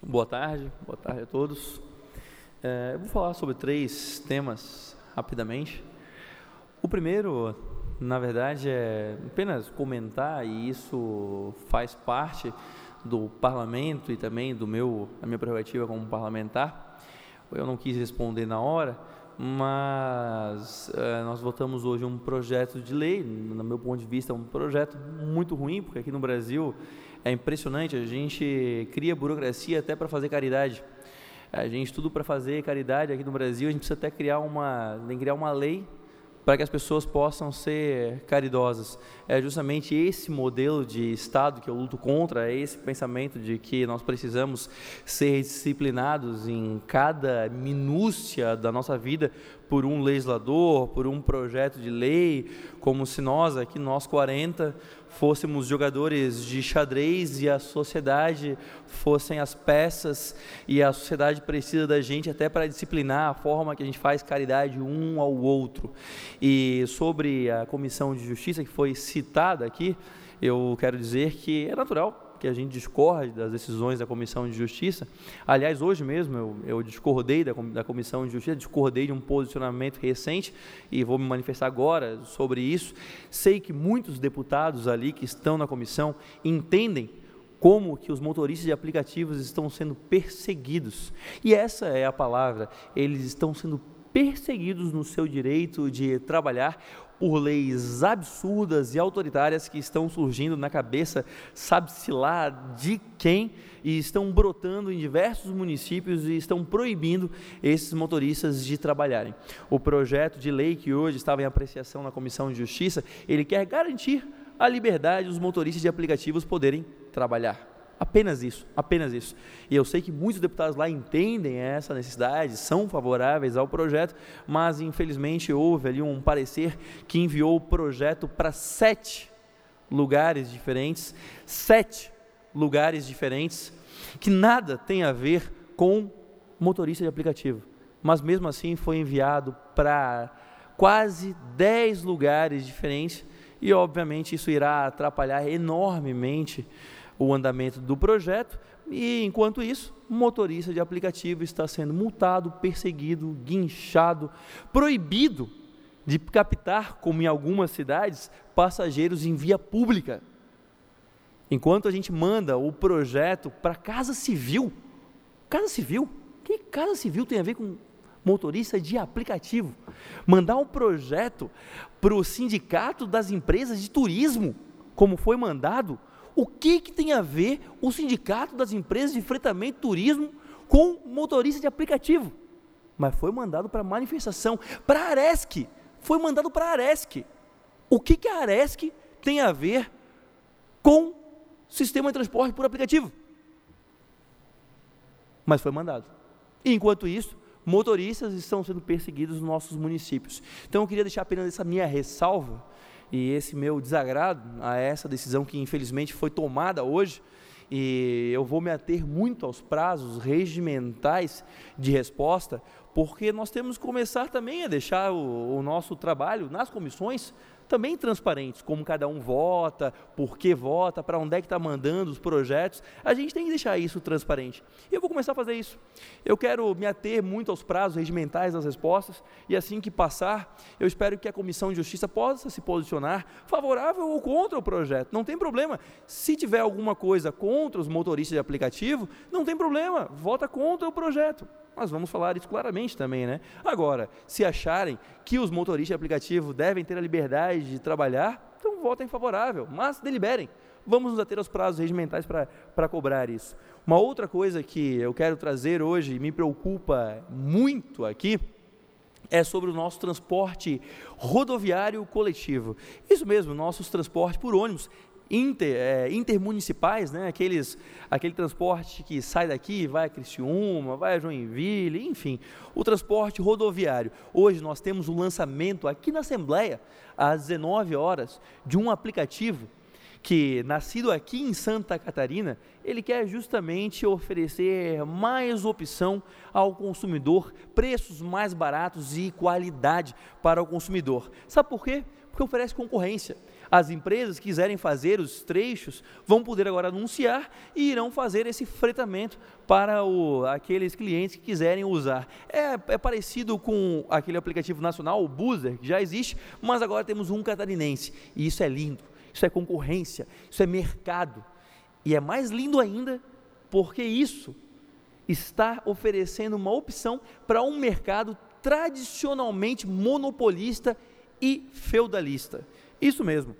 Boa tarde a todos. Eu vou falar sobre 3 temas rapidamente. O primeiro, na verdade, é apenas comentar, e isso faz parte do parlamento e também da minha prerrogativa como parlamentar. Eu não quis responder na hora, mas nós votamos hoje um projeto de lei. No meu ponto de vista, é um projeto muito ruim, porque aqui no Brasil é impressionante, a gente cria burocracia até para fazer caridade. A gente, tudo para fazer caridade aqui no Brasil, a gente precisa até criar uma lei para que as pessoas possam ser caridosas. É justamente esse modelo de Estado que eu luto contra, é esse pensamento de que nós precisamos ser disciplinados em cada minúcia da nossa vida por um legislador, por um projeto de lei, como se nós 40, fôssemos jogadores de xadrez e a sociedade fossem as peças, e a sociedade precisa da gente até para disciplinar a forma que a gente faz caridade um ao outro. E sobre a Comissão de Justiça que foi citada aqui, eu quero dizer que é natural que a gente discorde das decisões da Comissão de Justiça. Aliás, hoje mesmo eu discordei da Comissão de Justiça, discordei de um posicionamento recente e vou me manifestar agora sobre isso. Sei que muitos deputados ali que estão na comissão entendem como que os motoristas de aplicativos estão sendo perseguidos. E essa é a palavra, eles estão sendo perseguidos no seu direito de trabalhar por leis absurdas e autoritárias que estão surgindo na cabeça, sabe-se lá de quem, e estão brotando em diversos municípios e estão proibindo esses motoristas de trabalharem. O projeto de lei que hoje estava em apreciação na Comissão de Justiça, ele quer garantir a liberdade dos motoristas de aplicativos poderem trabalhar. Apenas isso. E eu sei que muitos deputados lá entendem essa necessidade, são favoráveis ao projeto, mas infelizmente houve ali um parecer que enviou o projeto para 7 lugares diferentes, que nada tem a ver com motorista de aplicativo, mas mesmo assim foi enviado para quase 10 lugares diferentes, e obviamente isso irá atrapalhar enormemente o andamento do projeto. E enquanto isso, o motorista de aplicativo está sendo multado, perseguido, guinchado, proibido de captar, como em algumas cidades, passageiros em via pública. Enquanto a gente manda o projeto para Casa Civil. Casa Civil? O que Casa Civil tem a ver com motorista de aplicativo? Mandar um projeto para o sindicato das empresas de turismo, como foi mandado. O que tem a ver o sindicato das empresas de fretamento e turismo com motorista de aplicativo? Mas foi mandado para manifestação, para a Aresc, foi mandado para a Aresc. O que a Aresc tem a ver com sistema de transporte por aplicativo? Mas foi mandado. E enquanto isso, motoristas estão sendo perseguidos nos nossos municípios. Então eu queria deixar apenas essa minha ressalva e esse meu desagrado a essa decisão que infelizmente foi tomada hoje, e eu vou me ater muito aos prazos regimentais de resposta, porque nós temos que começar também a deixar o nosso trabalho nas comissões também transparentes, como cada um vota, por que vota, para onde é que está mandando os projetos. A gente tem que deixar isso transparente. E eu vou começar a fazer isso. Eu quero me ater muito aos prazos regimentais das respostas, e assim que passar, eu espero que a Comissão de Justiça possa se posicionar favorável ou contra o projeto. Não tem problema. Se tiver alguma coisa contra os motoristas de aplicativo, não tem problema, vota contra o projeto. Nós vamos falar isso claramente também, né? Agora, se acharem que os motoristas de aplicativo devem ter a liberdade de trabalhar, então votem favorável, mas deliberem. Vamos nos ater aos prazos regimentais para cobrar isso. Uma outra coisa que eu quero trazer hoje, e me preocupa muito aqui, é sobre o nosso transporte rodoviário coletivo. Isso mesmo, nossos transportes por ônibus intermunicipais, né? Aquele transporte que sai daqui, vai a Criciúma, vai a Joinville, enfim, o transporte rodoviário. Hoje nós temos o lançamento aqui na Assembleia, às 19 horas, de um aplicativo que, nascido aqui em Santa Catarina, ele quer justamente oferecer mais opção ao consumidor, preços mais baratos e qualidade para o consumidor. Sabe por quê? Porque oferece concorrência. As empresas que quiserem fazer os trechos vão poder agora anunciar e irão fazer esse fretamento para aqueles clientes que quiserem usar. É parecido com aquele aplicativo nacional, o Buzer, que já existe, mas agora temos um catarinense, e isso é lindo, isso é concorrência, isso é mercado, e é mais lindo ainda porque isso está oferecendo uma opção para um mercado tradicionalmente monopolista e feudalista. Isso mesmo,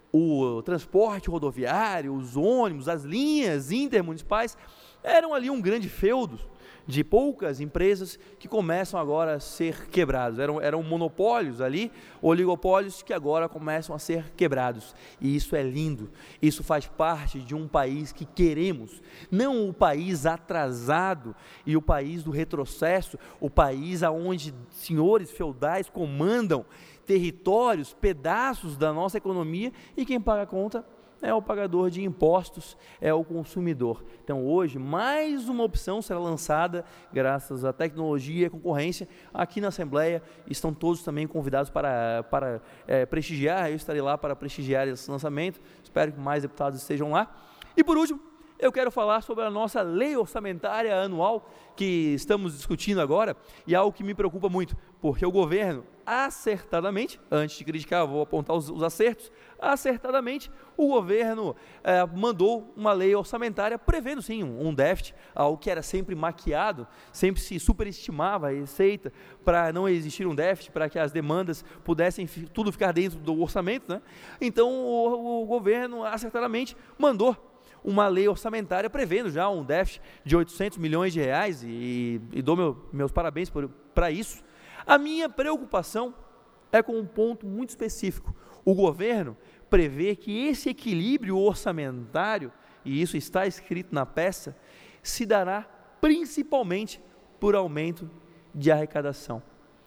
o transporte rodoviário, os ônibus, as linhas intermunicipais eram ali um grande feudo de poucas empresas que começam agora a ser quebrados. Eram monopólios ali, oligopólios que agora começam a ser quebrados. E isso é lindo, isso faz parte de um país que queremos, não o país atrasado e o país do retrocesso, o país onde senhores feudais comandam territórios, pedaços da nossa economia, e quem paga a conta é o pagador de impostos, é o consumidor. Então hoje, mais uma opção será lançada, graças à tecnologia e à concorrência, aqui na Assembleia. Estão todos também convidados para prestigiar, eu estarei lá para prestigiar esse lançamento, espero que mais deputados estejam lá. E por último, eu quero falar sobre a nossa lei orçamentária anual, que estamos discutindo agora, e algo que me preocupa muito, porque o governo, acertadamente, antes de criticar, vou apontar os acertos, acertadamente, o governo mandou uma lei orçamentária prevendo sim um déficit, algo que era sempre maquiado, sempre se superestimava a receita para não existir um déficit, para que as demandas pudessem tudo ficar dentro do orçamento, né? Então o governo acertadamente mandou uma lei orçamentária prevendo já um déficit de 800 milhões de reais, e dou meus parabéns para isso. A minha preocupação é com um ponto muito específico. O governo prevê que esse equilíbrio orçamentário, e isso está escrito na peça, se dará principalmente por aumento de arrecadação.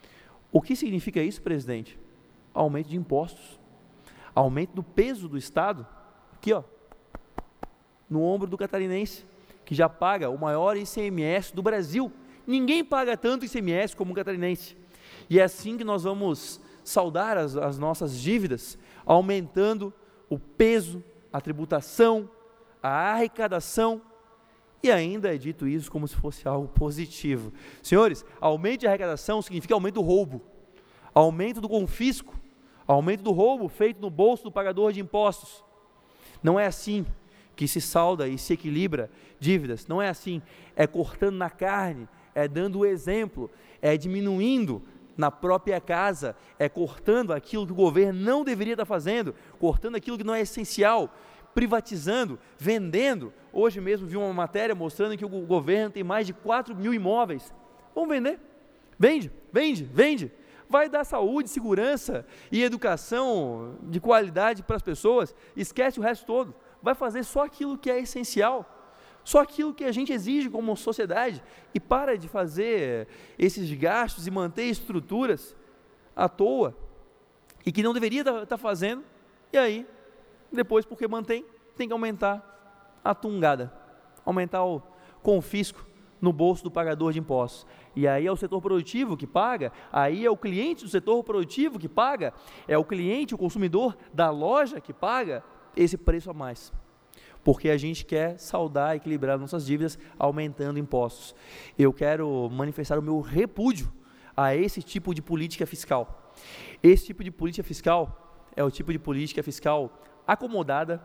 O que significa isso, presidente? Aumento de impostos, aumento do peso do Estado, aqui ó, no ombro do catarinense, que já paga o maior ICMS do Brasil. Ninguém paga tanto ICMS como o catarinense. E é assim que nós vamos saldar as nossas dívidas, aumentando o peso, a tributação, a arrecadação, e ainda é dito isso como se fosse algo positivo. Senhores, aumento de arrecadação significa aumento do roubo, aumento do confisco, aumento do roubo feito no bolso do pagador de impostos. Não é assim que se salda e se equilibra dívidas, não é assim, é cortando na carne, é dando o exemplo, é diminuindo na própria casa, é cortando aquilo que o governo não deveria estar fazendo, cortando aquilo que não é essencial, privatizando, vendendo. Hoje mesmo vi uma matéria mostrando que o governo tem mais de 4 mil imóveis. Vamos vender? Vende. Vai dar saúde, segurança e educação de qualidade para as pessoas, esquece o resto todo. Vai fazer só aquilo que é essencial, só aquilo que a gente exige como sociedade, e para de fazer esses gastos e manter estruturas à toa, e que não deveria estar fazendo, e aí, depois porque mantém, tem que aumentar a tungada, aumentar o confisco no bolso do pagador de impostos. E aí é o setor produtivo que paga, aí é o cliente do setor produtivo que paga, é o cliente, o consumidor da loja que paga esse preço a mais, porque a gente quer saldar, equilibrar nossas dívidas, aumentando impostos. Eu quero manifestar o meu repúdio a esse tipo de política fiscal. Esse tipo de política fiscal é o tipo de política fiscal acomodada,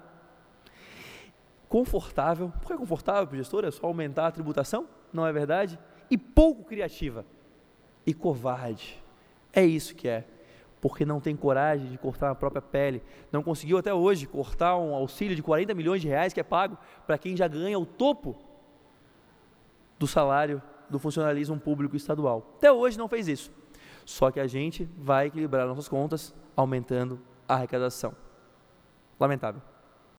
confortável. Por que é confortável para o gestor? É só aumentar a tributação? Não é verdade? E pouco criativa e covarde. É isso que é. Porque não tem coragem de cortar a própria pele, não conseguiu até hoje cortar um auxílio de 40 milhões de reais que é pago para quem já ganha o topo do salário do funcionalismo público estadual. Até hoje não fez isso, só que a gente vai equilibrar nossas contas aumentando a arrecadação. Lamentável.